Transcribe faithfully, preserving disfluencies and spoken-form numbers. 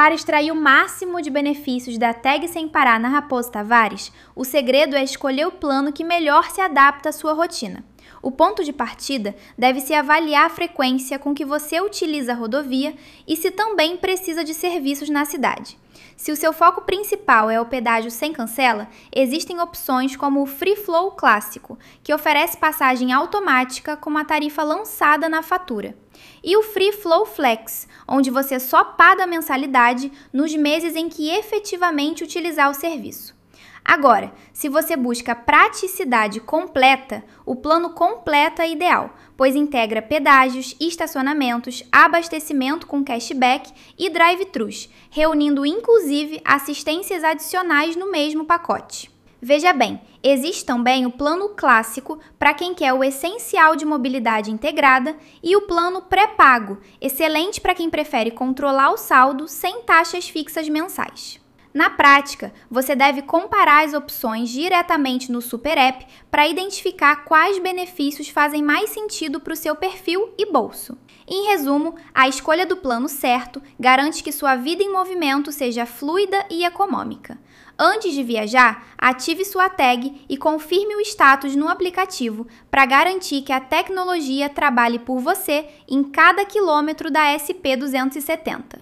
Para extrair o máximo de benefícios da Tag Sem Parar na Raposo Tavares, o segredo é escolher o plano que melhor se adapta à sua rotina. O ponto de partida deve ser avaliar a frequência com que você utiliza a rodovia e se também precisa de serviços na cidade. Se o seu foco principal é o pedágio sem cancela, existem opções como o Free Flow Clássico, que oferece passagem automática com uma tarifa lançada na fatura, e o Free Flow Flex, onde você só paga a mensalidade nos meses em que efetivamente utilizar o serviço. Agora, se você busca praticidade completa, o plano completo é ideal, pois integra pedágios, estacionamentos, abastecimento com cashback e drive-thrus, reunindo inclusive assistências adicionais no mesmo pacote. Veja bem, existe também o plano clássico para quem quer o essencial de mobilidade integrada e o plano pré-pago, excelente para quem prefere controlar o saldo sem taxas fixas mensais. Na prática, você deve comparar as opções diretamente no Super App para identificar quais benefícios fazem mais sentido para o seu perfil e bolso. Em resumo, a escolha do plano certo garante que sua vida em movimento seja fluida e econômica. Antes de viajar, ative sua tag e confirme o status no aplicativo para garantir que a tecnologia trabalhe por você em cada quilômetro da S P duzentos e setenta.